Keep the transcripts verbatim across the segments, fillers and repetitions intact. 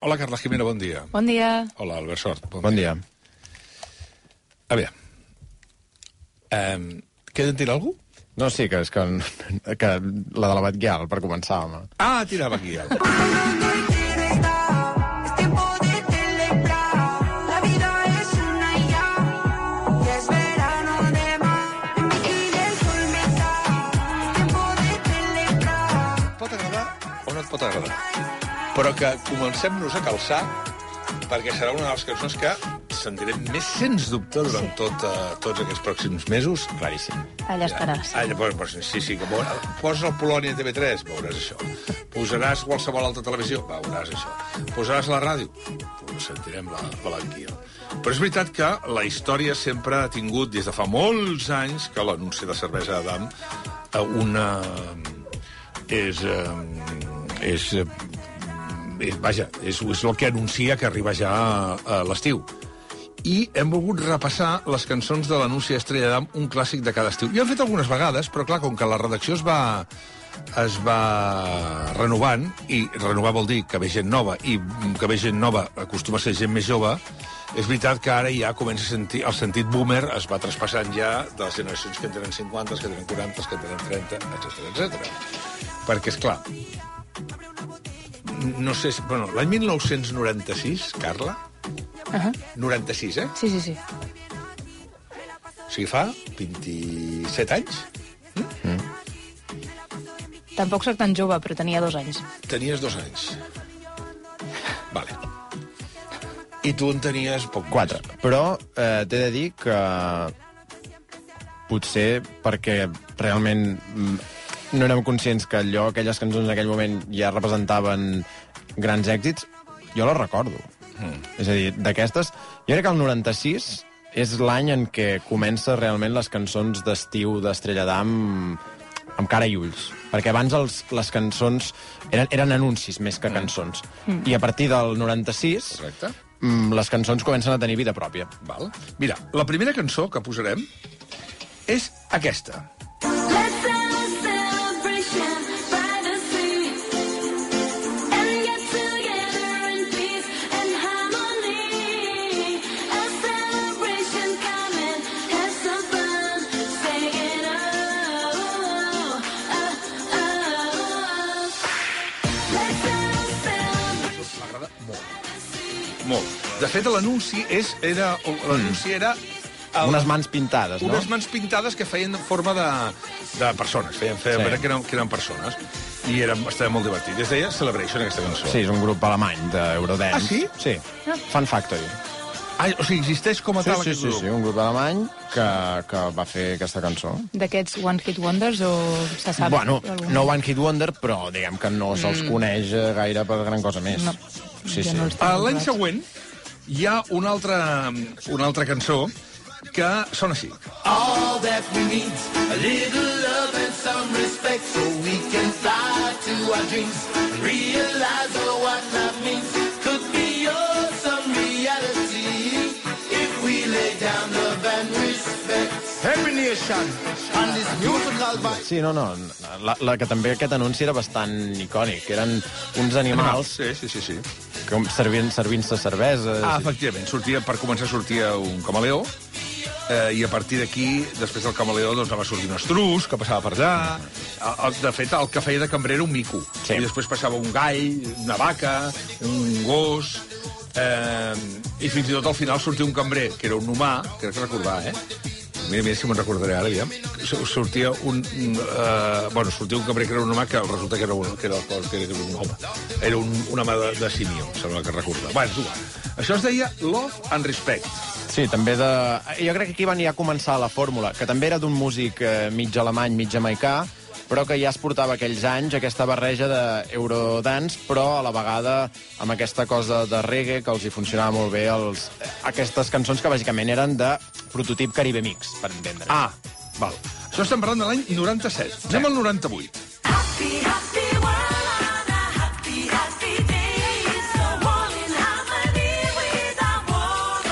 Hola, Carla Jimeno, bon dia. Bon dia. Hola, Albert Sort, bon, Bon dia. A veure, um, queda en tirar algú? No, sí, que és que, que la de la Batguial, per començar, home. Ah, tirava aquí. Ja. Pot agradar o no et pot agradar, però que comencem-nos a calçar, perquè serà una de les cançons que sentirem més, sens dubte, durant sí. tot, uh, tots aquests pròxims mesos. Claríssim. Allà estaràs. Ja, allà, pues, pues, sí, sí, que veuràs, poses el Polònia a T V tres, veuràs això. Posaràs qualsevol altra televisió, veuràs això. Posaràs la ràdio, pues, sentirem la Balanquia. Però és veritat que la història sempre ha tingut, des de fa molts anys, que l'anunci de cervesa Adam una... és... és... és vaja, és, és el que anuncia que arriba ja a, a l'estiu. I hem volgut repassar les cançons de l'anunci d'Estrella d'Am, un clàssic de cada estiu. I hem fet algunes vegades, però clar, com que la redacció es va, es va renovant, i renovar vol dir que ve gent nova, i que ve gent nova acostuma a ser gent més jove, és veritat que ara ja comença a sentir... El sentit boomer es va traspassant ja de les generacions que en tenen cinquanta, que en tenen quaranta, que en tenen trenta, etcètera, etcètera. Perquè, és clar, no sé... Bueno, l'any mil nou-cents noranta-sis, Carla... Uh -huh. noranta-sis, eh? Sí, sí, sí. O sigui, fa vint-i-set anys? Mm? Mm. Tampoc soc tan jove, però tenia dos anys. Tenies dos anys. Vale. I tu en tenies poc Quatre. més. Però eh, t'he de dir que potser perquè realment no érem conscients que allò, aquelles cançons en aquell moment ja representaven grans èxits, jo les recordo. Mm. És a dir, d'aquestes... Jo crec que el noranta-sis és l'any en què comença realment les cançons d'estiu d'Estrella d'Am amb cara i ulls. Perquè abans els, les cançons eren, eren anuncis més que cançons. Mm. I a partir del noranta-sis... Correcte. Les cançons comencen a tenir vida pròpia. Val. Mira, la primera cançó que posarem és aquesta. Molt. De fet, l'anunci és, era... L'anunci era... El, unes mans pintades, no? Unes mans pintades que feien forma de, de persones. Feien, feien sí. que, eren, que eren persones. I era, estava molt divertit. Es deia Celebration, aquesta cançó. Sí, és un grup alemany d'Eurodance. Ah, sí? Sí. Fun Factory. Ah, o sigui, existeix com a sí, tal sí, aquest sí, grup? Sí, un grup alemany que, que va fer aquesta cançó. D'aquests One Hit Wonders o se sap? Bueno, no One Hit Wonder, però diguem que no se'ls mm. coneix gaire per gran cosa més. No. Sí, sí. No l'any següent hi ha una altra, una altra cançó que sona així. All that we need, a little love and some respect, so we can fly to our dreams and realize what love means. Could be awesome reality if we lay down love and respect. Every nation on this musical vibe. Sí, no, no, la, la que també aquest anunci era bastant icònic. Eren uns animals... Sí, sí, sí, sí. Servint, servint-se cervesa... Ah, efectivament. Sortia, per començar sortia un camaleó, eh, i a partir d'aquí, després del camaleó, doncs va sortir un estrus que passava per allà. De fet, el que feia de cambrer era un mico. Sí. I després passava un gall, una vaca, un gos... Eh, I fins i tot al final sortia un cambrer, que era un humà, crec que recordar, eh? Mira, mira si me'n recordaré ara, aviam. Sortia un... Uh, bueno, sortia un cambrer que era un home que resulta que era un, que era, que era un home. Era un, un home de, de simio, sembla que recordar. Bueno, tu va. Això es deia Love and Respect. Sí, també de... Jo crec que aquí van ja començar la fórmula, que també era d'un músic eh, mig alemany, mig jamaicà, però que ja es portava aquells anys aquesta barreja d'Eurodance, però a la vegada amb aquesta cosa de reggae que els hi funcionava molt bé, els... aquestes cançons que bàsicament eren de prototip Caribe Mix, per entendre. Ah, val. Això estem parlant de l'any noranta-set. Sí. Anem al noranta-vuit. Happy, happy world, a happy, happy days, so all in harmony with our world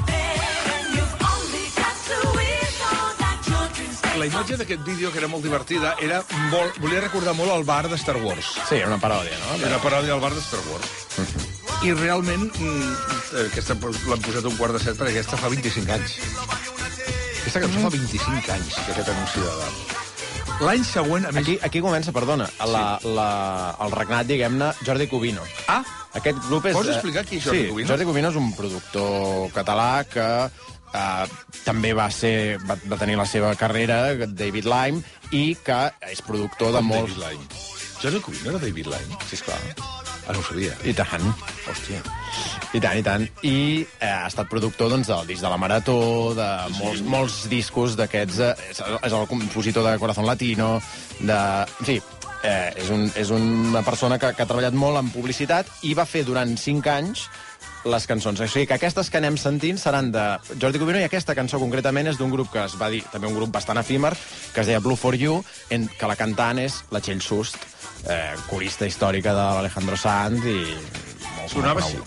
open. You've only got to wish all that your dreams... La imatge d'aquest vídeo, que era molt divertida, era molt... volia recordar molt el bar de Star Wars. Sí, era una paròdia, no? Era una paròdia del bar de Star Wars. I realment, mm, aquesta l'han posat un quart de set perquè aquesta fa vint-i-cinc anys. Aquesta cançó fa vint-i-cinc anys, que aquest anunci de l'A D. L'any següent... A més... Aquí, aquí comença, perdona, la, Sí. la, el regnat, diguem-ne, Jordi Cubino. Ah, Aquest grup és... Pots explicar qui és Jordi sí, Cubino? Jordi Cubino és un productor català que eh, també va ser va, va tenir la seva carrera, David Lime, i que és productor de Com molts... David Lime. Jordi Cubino era David Lime? Sí, esclar. Ah, no ho sabia. I tant. Hòstia. I tant, i tant. I eh, ha estat productor doncs, del disc de la Marató, de molts, molts discos d'aquests... Eh, és, és el compositor de Corazón Latino, de... En fi, eh, és, un, és una persona que, que ha treballat molt en publicitat i va fer durant cinc anys les cançons. O sigui que aquestes que anem sentint seran de Jordi Cubino, i aquesta cançó concretament és d'un grup que es va dir, també un grup bastant efímer, que es deia Blue for You, en, que la cantant és la Txell Sust, eh, corista històrica de l'Alejandro Sanz i... Molt Sonava així.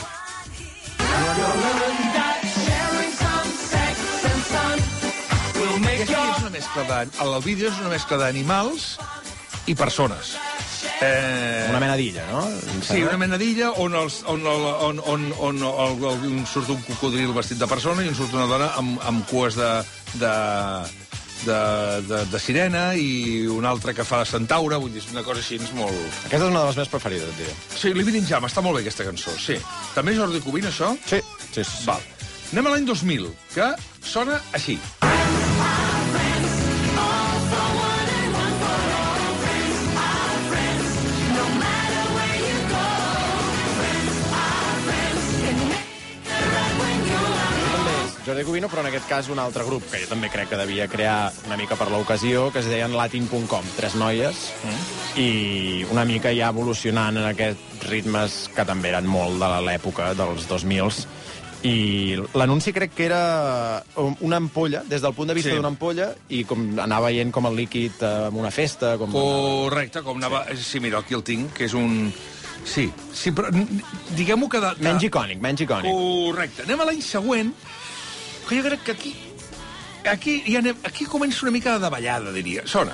Aquesta és una mescla de... El vídeo és una mescla d'animals i persones. Eh... Una mena d'illa, no? Sí, una mena d'illa on, els, on, on, on, on, on el, el, un surt un cocodril vestit de persona i on surt una dona amb, amb cues de, de, de, de, de sirena i una altra que fa de centaure, vull dir, és una cosa així molt... Aquesta és una de les meves preferides, et diré. Sí, Living in Jam, està molt bé aquesta cançó, sí. També Jordi Cubino, això? Sí, sí, sí. Val. Anem a l'any dos mil, que sona així. Jordi Cubino, però en aquest cas un altre grup, que jo també crec que devia crear una mica per l'ocasió, que es deien Latin punt com, tres noies, mm. i una mica ja evolucionant en aquests ritmes que també eren molt de l'època dels dos mils. I l'anunci crec que era una ampolla, des del punt de vista Sí. d'una ampolla, i com anar veient com el líquid en una festa... Com Correcte, com anava... Sí. sí, mira, aquí el tinc, que és un... Sí, sí, però diguem-ho que... De, que... Menys icònic, menys icònic. Correcte. Anem a l'any següent, que jo crec que aquí... Aquí, ja anem, aquí comença una mica de davallada, diria. Sona.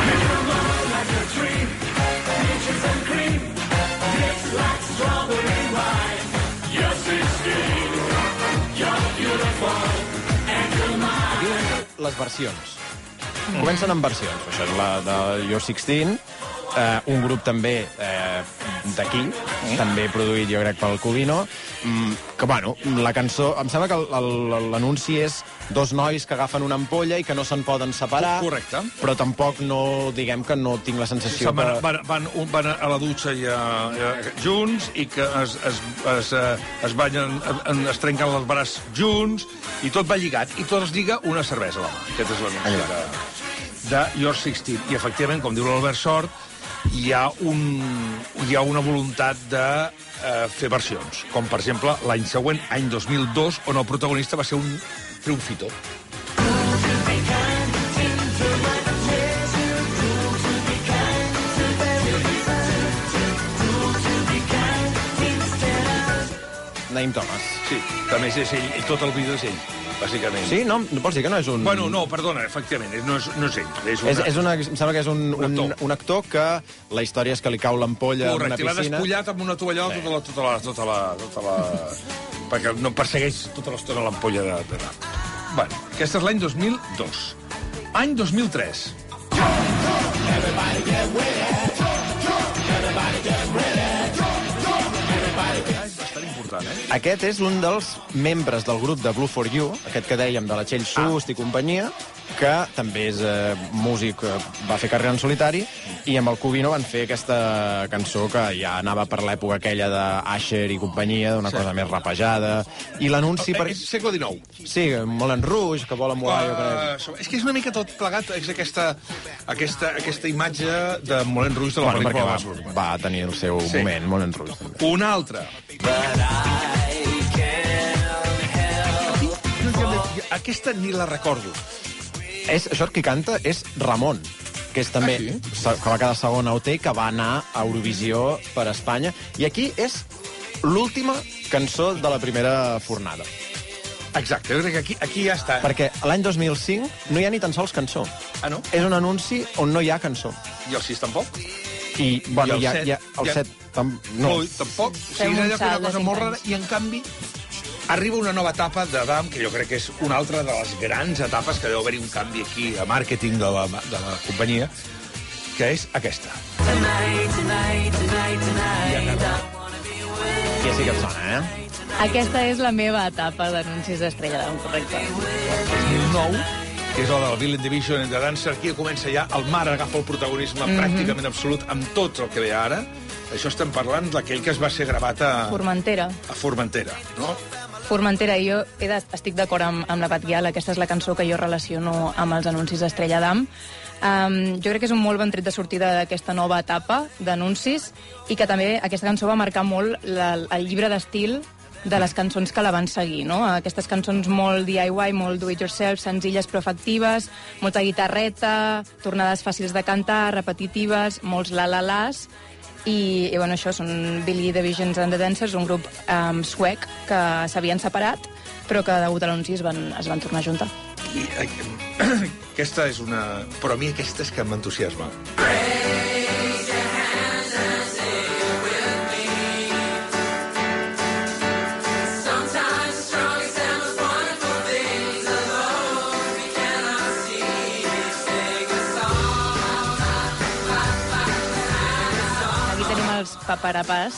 Les versions. Mm. Comencen amb versions. Això és la de You're sixteen, eh, un grup també eh, d'aquí, mm. també produït, jo crec, pel Cubino, mm, que, bueno, la cançó... Em sembla que l'anunci és dos nois que agafen una ampolla i que no se'n poden separar. Correcte. Però tampoc no, diguem que no tinc la sensació Van, que... van, van, van a la dutxa i a, a, junts i que es, es, es, es, banyen, es trenquen els braços junts i tot va lligat. I tot es lliga una cervesa a la mà. Aquest és l'anunci de, de You're sixteen. I, efectivament, com diu l'Albert Sort, hi ha, un, hi ha una voluntat de eh, fer versions. Com, per exemple, l'any següent, any dos mil dos, on el protagonista va ser un triomfito. Naim Thomas. Sí, també és ell, i tot el vídeo és ell, bàsicament. Sí? No, no pots dir que no és un... Bueno, no, perdona, efectivament, no és, no és ell. És una... És, és una, em sembla que és un, Un un, actor. un actor que la història és que li cau l'ampolla en una Correcte, i l'ha piscina. despullat amb una tovallola tota la... Tota la, tota la, tota la... perquè no persegueix tota l'estona l'ampolla de... de... Bueno, aquest és l'any dos mil dos. Any dos mil tres. És bastant important, eh? Aquest és un dels membres del grup de Blue for You, aquest que dèiem de la Txell Sust i companyia, que també és eh, músic, eh, va fer carrera en solitari, i amb el Cubino van fer aquesta cançó que ja anava per l'època aquella d'Asher i companyia, d'una Sí. cosa més rapejada, i l'anunci... Eh, Per... És segle dinou. Sí, Moulin Rouge, que volen volar, jo crec. Uh, és que és una mica tot plegat, és aquesta, aquesta, aquesta imatge de Moulin Rouge de la Bueno, perquè pel·lícula. va, va tenir el seu Sí. moment, Moulin Rouge. També. Una altra. Aquesta ni la recordo. És, això qui canta és Ramon, que és també, Ah, se- que va quedar segon a O T, que va anar a Eurovisió per Espanya. I aquí és l'última cançó de la primera fornada. Exacte, jo crec que aquí, aquí ja està. Perquè l'any dos mil cinc no hi ha ni tan sols cançó. Ah, no? És un anunci on no hi ha cançó. I el sis tampoc? I, bueno, I el hi ha, set? hi ha, el Hi ha- set, Tam... No. Ui, tampoc. O Fem sigui, un ella fa salt una de cosa cinc molt anys. rara i, en canvi, arriba una nova etapa d'Adam, que jo crec que és una altra de les grans etapes, que deu haver-hi un canvi aquí a màrqueting de la, de la companyia, que és aquesta. Aquí sí que et sona, eh? Aquesta és la meva etapa d'anuncis d'Estrella d'Am, correcte. dos mil nou, que és la del Villain Division and the Dancer, aquí comença ja, el mar agafa el protagonisme Mhm. pràcticament absolut amb tot el que ve ara. Això estem parlant d'aquell que es va ser gravat a, Formentera. a Formentera, no? Formentera, i jo he de, estic d'acord amb, amb la Pat Guial, aquesta és la cançó que jo relaciono amb els anuncis d'Estrella d'Am. Um, jo crec que és un molt bon tret de sortida d'aquesta nova etapa d'anuncis i que també aquesta cançó va marcar molt la, el llibre d'estil de les cançons que la van seguir, no? Aquestes cançons molt D I Y, molt do-it-yourself, senzilles però efectives, molta guitarreta, tornades fàcils de cantar, repetitives, molts la-la-las, i, i bueno, això són Billy the Visions and the Dancers, un grup um, suec que s'havien separat, però que degut a l'anunci es, van, es van tornar a juntar. I, eh, aquesta és una... Però a mi aquesta és que m'entusiasma. Aquí tenim els Paparapàs,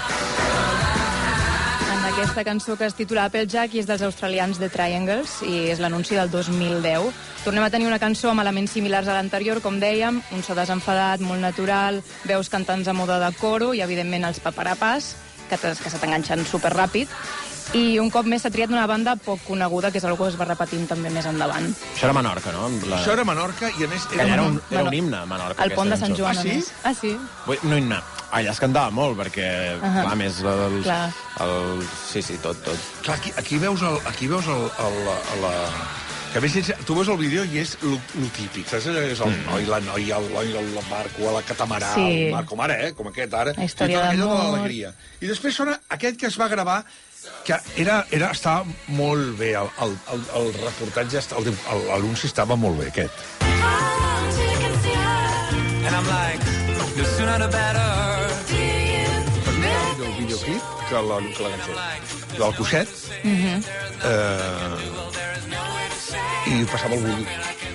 en aquesta cançó que es titula Applejack i és dels australians The Triangles i és l'anunci del dos mil deu. Tornem a tenir una cançó amb elements similars a l'anterior, com dèiem, un so desenfadat, molt natural, veus cantants a moda de coro i, evidentment, els Paparapàs, que, que se t'enganxen superràpid. I un cop més s'ha triat una banda poc coneguda, que és algo que es va repetint també més endavant. Això era Menorca, no? La... Això era Menorca i, a més, Era, era, era, un, era Bueno, un himne, Menorca. El pont de aquesta Sant Joan, Ah, sí? a més. Ah, sí? Vull, no himne. Allà es cantava molt, perquè, uh -huh. clar, més el, Clar. el... Sí, sí, tot, tot. Clar, aquí, aquí veus el... Aquí veus el, el, el, la... Que a més, tu veus el vídeo i és lo, lo típic, saps? És el Mm. noi, la noia, el noi, el barco, la catamarà, Sí. el mar, com ara, eh? Com aquest ara. La història I tot allò de d'amor. l'alegria. I després sona aquest que es va gravar, que era, era, estava molt bé, el, el, el, el reportatge, el- el- l'anunci estava molt bé, aquest. And I'm like, the sooner the better. Del videoclip que la, que la cançó. Del coixet. Mhm. eh, I passava el bulli.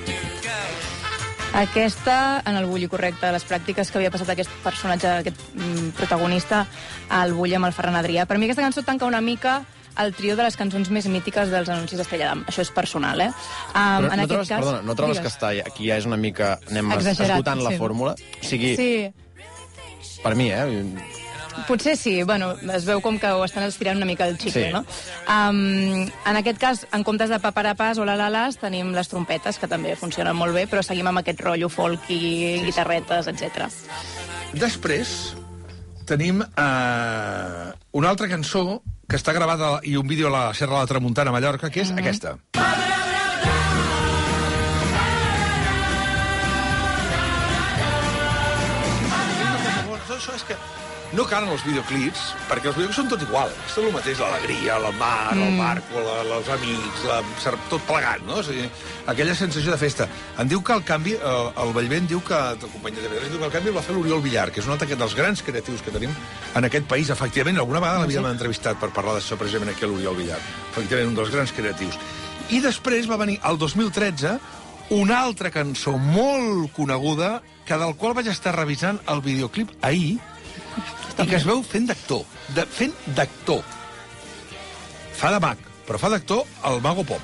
Aquesta, en el bulli, correcte, les pràctiques que havia passat aquest personatge, aquest mm, protagonista, al bulli amb el Ferran Adrià. Per mi aquesta cançó tanca una mica el trio de les cançons més mítiques dels anuncis d'Estrella d'Am. Això és personal, eh? Um, Però en no aquest trobes, cas... perdona, no trobes Digues. que està, aquí ja és una mica... Anem Exagerat, esgotant la sí. fórmula? O sigui, Sí, per mi, eh? potser sí. Bueno, es veu com que ho estan estirant una mica el xicle, Sí. no? Um, en aquest cas, en comptes de paparapàs o la-la-las, tenim les trompetes, que també funcionen molt bé, però seguim amb aquest rotllo folk i guitarretes, etcètera. Després tenim eh, una altra cançó que està gravada i un vídeo a la Serra de la Tramuntana, a Mallorca, que és aquesta. Tot això és que no calen els videoclips, perquè els videoclips són tot igual. És tot el mateix, l'alegria, el mar, el barco, la, els amics, la, tot plegat, no? O sigui, aquella sensació de festa. Em diu que el canvi, el, el Vallvent diu que, el company de T V tres, diu que el canvi el va fer l'Oriol Villar, que és un altre dels grans creatius que tenim en aquest país. Efectivament, alguna vegada l'havíem entrevistat per parlar d'això, precisament aquí a l'Oriol Villar. Efectivament, un dels grans creatius. I després va venir, el dos mil tretze, una altra cançó molt coneguda, que del qual vaig estar revisant el videoclip ahir, i que es veu fent d'actor. De, fent d'actor. Fa de mag, però fa d'actor el Mago Pop.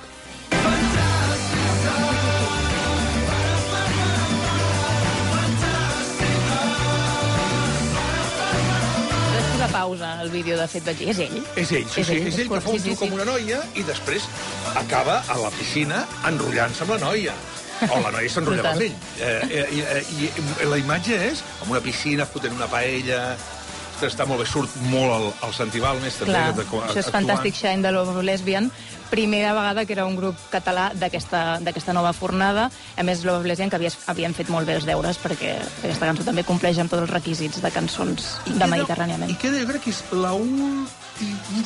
Després de pausa, el vídeo, de fet, vaig dir, és ell? És ell, sí, És sí, ell, és ell que curt, fa un sí, sí, truc amb sí. una noia i després acaba a la piscina enrotllant-se amb la noia. O la noia s'enrotlla amb Total. ell. Eh, eh, i, I la imatge és amb una piscina, fotent una paella... Ostres, està molt bé, surt molt el, el Santival, més també. Clar, de- això és actuant. Fantastic Shine de Love Lesbian. Primera vegada que era un grup català d'aquesta d'aquesta nova fornada. A més, Love Lesbian, que havia, havien fet molt bé els deures, perquè aquesta cançó també compleix amb tots els requisits de cançons I de queda- Mediterràniament. I queda, jo crec que és la última...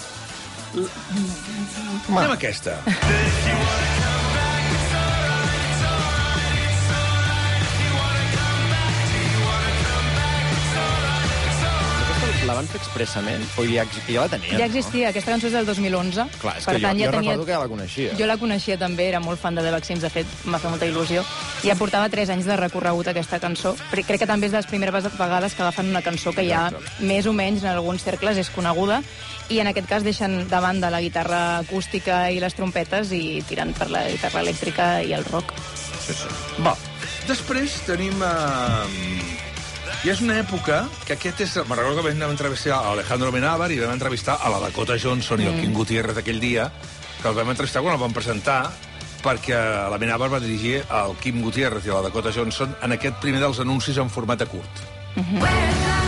Anem a aquesta. la van fer expressament? O ja, ja la tenien, Ja existia, aquesta cançó és del dos mil onze. Clar, és per que tant, jo, ja jo tenia... recordo que ja la coneixia. Jo la coneixia també, era molt fan de The Vaccines, de fet, m'ha fet molta il·lusió. Ja portava tres anys de recorregut aquesta cançó. Però crec que també és de les primeres vegades que agafen una cançó que ja, més o menys, en alguns cercles és coneguda, i en aquest cas deixen de banda la guitarra acústica i les trompetes i tiren per la guitarra elèctrica i el rock. Sí, sí. Va, després tenim... Uh... I és una època que aquest és... Me'n recordo que vam entrevistar a Alejandro Amenábar i vam entrevistar a la Dakota Johnson i el King Gutiérrez aquell dia, que el vam entrevistar quan el vam presentar, perquè l'Amenábar va dirigir el Kim Gutiérrez i la Dakota Johnson en aquest primer dels anuncis en format curt. Mhm.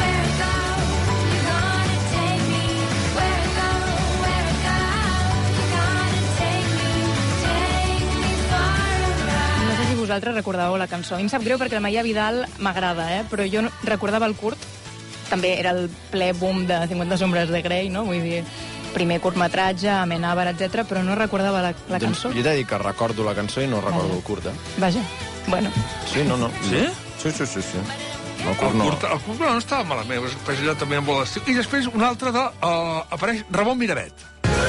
Vosaltres recordàveu la cançó. A mi em sap greu perquè la Maia Vidal m'agrada, eh? Però jo no... recordava el curt. També era el ple boom de cinquanta sombres de Grey, no? Vull dir, primer curtmetratge, Amenábar, etcètera, però no recordava la, la Doncs cançó. jo t'he dit que recordo la cançó i no recordo el curt, eh? Vaja, bueno. Sí, no, no. Sí? Sí, sí, sí, sí. El El curt no. curt, el curt no estava malament, però allò també amb molt estiu. I després un altre de... Uh, apareix Ramon Miravet.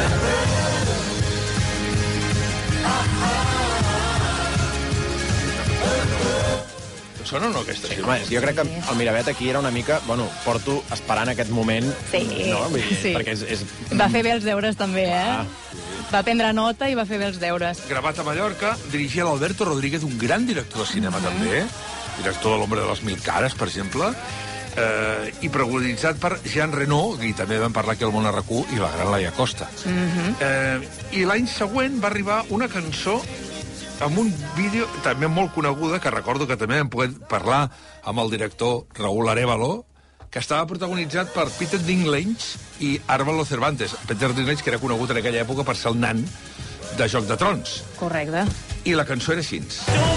Sona o no, aquesta? Sí, home, jo crec que el Miravet aquí era una mica... Bueno, porto esperant aquest moment... Sí, no? Vull dir, sí. Perquè és, és... Va fer bé els deures, també, eh? Ah. Va prendre nota i va fer bé els deures. Gravat a Mallorca, dirigia l'Alberto Rodríguez, un gran director de cinema, mm-hmm. també, director de l'Hombre de les Mil Cares, per exemple, eh, i protagonitzat per Jean Reno, i també vam parlar aquí al Món R Q, i la gran Laia Costa. Mm-hmm. Eh, I l'any següent va arribar una cançó amb un vídeo també molt coneguda, que recordo que també vam poder parlar amb el director Raúl Arévalo, que estava protagonitzat per Peter Dinklage i Álvaro Cervantes. Peter Dinklage, que era conegut en aquella època per ser el nan de Joc de Trons. Correcte. I la cançó era així.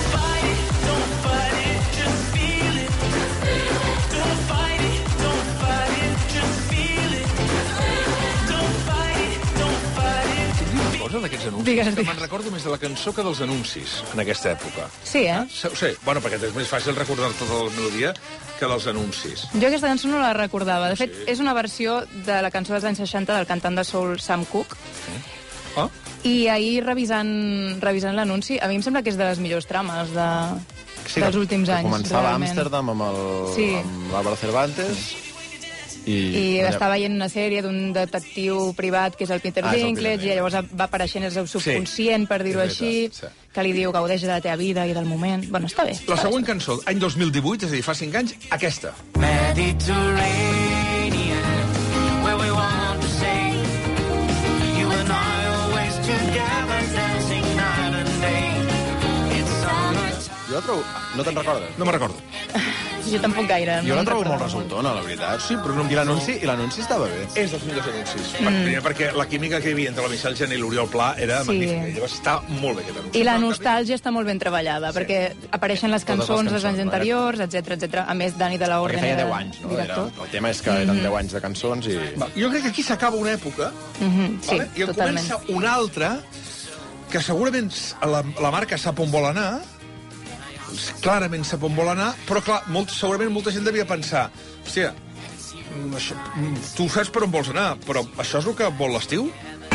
d'aquests anuncis, digues, que digues. me'n recordo més de la cançó que dels anuncis en aquesta època. Sí, eh? Sí, sí. Bueno, perquè és més fàcil recordar-te de la melodia que dels anuncis. Jo aquesta cançó no la recordava. De fet, sí. És una versió de la cançó dels anys seixanta del cantant de soul Sam Cooke. Sí. Ah? I ahir, revisant, revisant l'anunci, a mi em sembla que és de les millors trames de, sí, dels últims anys. Començava a realment. Amsterdam amb el, Sí. amb l'Álvaro Cervantes... I, I està veient una sèrie d'un detectiu privat que és el Peter Ah, és el Dinklage, Peter i llavors va apareixent el seu subconscient, Sí, per dir-ho és així, veritat, sí. que li diu gaudeix de la teva vida i del moment. Bueno, està bé. La està següent bé. cançó, any dos mil divuit, és a dir, fa cinc anys, aquesta. Mediterranean, where we want to stay. You and I always together, dancing night and day. It's summer. Jo la trobo... No te'n recordes? No me'n recordo. Jo tampoc gaire. Jo no la em trobo recordo molt resultona, la veritat. Sí, però no em I l'anunci i l'anunci estava bé. És dels millors anuncis. Mm. Primer perquè la química que hi havia entre la Michelle Gené i l'Oriol Pla era Sí. magnífica. I llavors està molt bé aquest anunci. I la nostàlgia està molt ben treballada, sí. perquè apareixen les Totes les cançons dels cançons, anys no? anteriors, etcètera, etcètera. A més, Dani de la Perquè Orden feia era deu anys, no? Era, director. el tema és que eren deu anys de cançons i... Va, jo crec que aquí s'acaba una època, Mhm, sí, vale? I en totalment. comença una altra que segurament la, la marca sap on vol anar, clarament sap on vol anar, però clar, molt, segurament molta gent devia pensar, hòstia, mm, això, mm, tu saps per on vols anar, però això és el que vol l'estiu?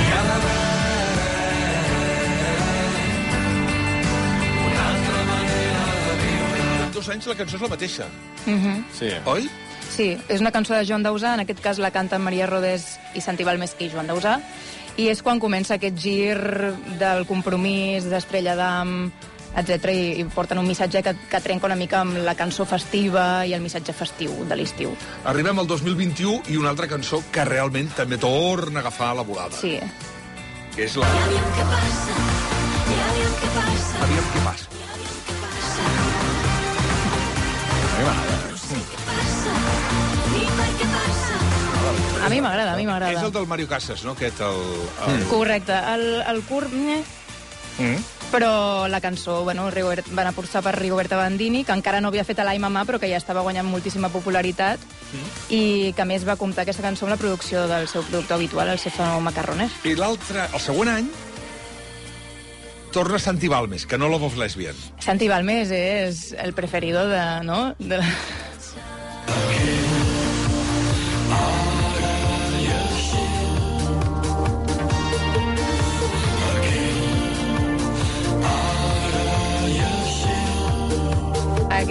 Dos anys la cançó és la mateixa, Mhm. Sí. oi? Sí, és una cançó de Joan Dausà, en aquest cas la canten Maria Rodés i Santi Balmes i Joan Dausà, i és quan comença aquest gir del compromís, d'Estrella d'Am, etcètera, i, i porten un missatge que, que trenca una mica amb la cançó festiva i el missatge festiu de l'estiu. Arribem al dos mil vint-i-u i una altra cançó que realment també torna a agafar la volada. Sí. Que és la... Aviam què passa, aviam què passa, Aviam què passa. A mi m'agrada. passa, dime què passa. A mi m'agrada, a mi És el m'agrada. del Mario Casas, no? Aquest, el... el... Correcte. El, el curt... eh, Mm. Però la cançó, bueno, Rigobert, van apostar per Rigoberta Bandini, que encara no havia fet a l'Ai Mamà, però que ja estava guanyant moltíssima popularitat, mm. i que a més va comptar aquesta cançó amb la producció del seu productor habitual, el Stefano Macarrones. I l'altre, el següent any, torna Santi Balmes, que no Love of Lesbian. Santi Balmes és el preferido de... No? de...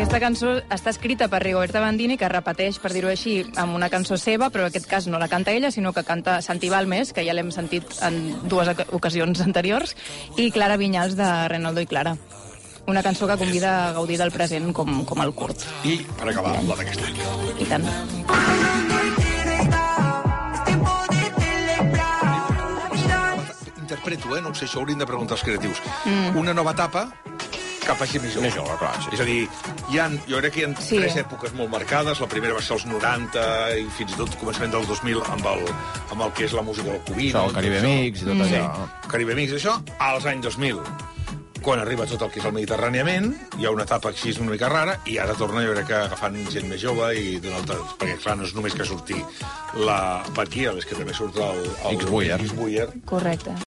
Aquesta cançó està escrita per Rigoberta Bandini, que repeteix, per dir-ho així, amb una cançó seva, però en aquest cas no la canta ella, sinó que canta Santi Balmes, que ja l'hem sentit en dues ocasions anteriors, i Clara Vinyals, de Renaldo i Clara. Una cançó que convida a gaudir del present com, com el curt. I, per acabar, la d'aquest any. I tant. Interpreto, eh? No ho sé, això hauríem de preguntar als creatius. Mm. Una nova etapa cap a gent més jove. Més jove, clar, sí. És a dir, hi ha, jo crec que hi ha Sí. tres èpoques molt marcades. La primera va ser els noranta i fins i tot començament del dos mil amb el, amb el que és la música del Cubino. Això, el Caribe Mix i tot Sí, allò. Caribe Mix, això, als anys dos mil. Quan arriba tot el que és el Mediterràniament, hi ha una etapa així una mica rara, i ara torna, jo crec que agafant gent més jove i d'una altra... Perquè, clar, no és només que surti la Batguia, és que també surt el... el X-Buyer. X-Buyer. Correcte.